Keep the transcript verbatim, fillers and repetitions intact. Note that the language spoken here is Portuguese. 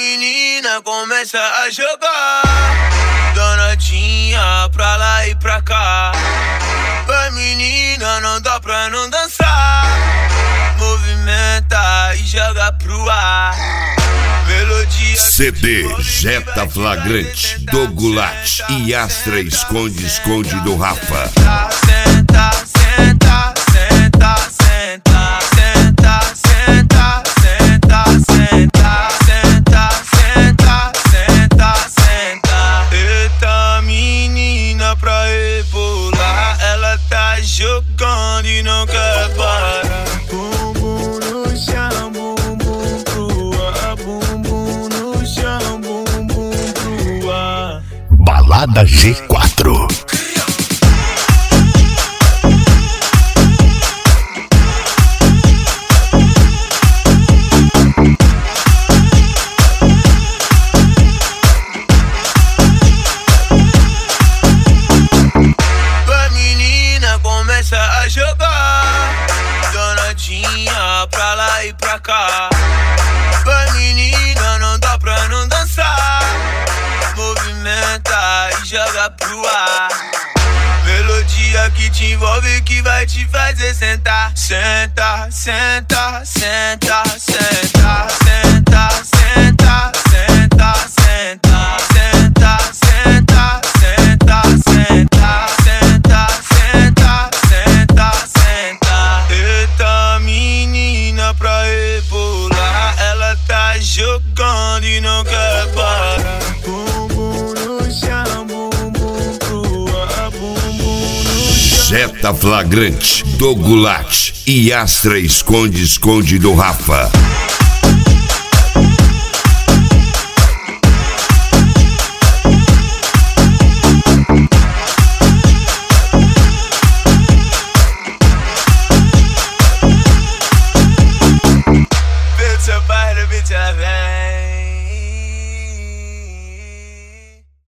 menina começa a jogar, danadinha pra lá e pra cá. Vai menina, não dá pra não dançar. Movimenta e joga pro ar. Melodia C D Jetta Flagrante do Goulart e Astra Esconde Esconde do Rafa. Senta, senta, senta, senta, senta, senta, senta, senta, senta, senta, senta, senta. Eita menina pra rebolar, ela tá jogando e não quer parar. Bumbum no chão, bumbum pro ar, bumbum no chão, bumbum pro ar. Balada G quatro. Começa a jogar, danadinha pra lá e pra cá. Vai menina, não dá pra não dançar. Movimenta e joga pro ar. Melodia que te envolve, que vai te fazer sentar. Senta, senta, senta, senta, senta, senta, senta, senta, senta, senta, senta, senta, senta, senta, senta, senta. Eita menina pra rebolar, ela tá jogando e não quer parar. Bumbum no chão, bumbum pro ar, bumbum no chão. Jetta Flagrante do Goulart e Astra Esconde Esconde do Rafa. Seu pai no beat já vem.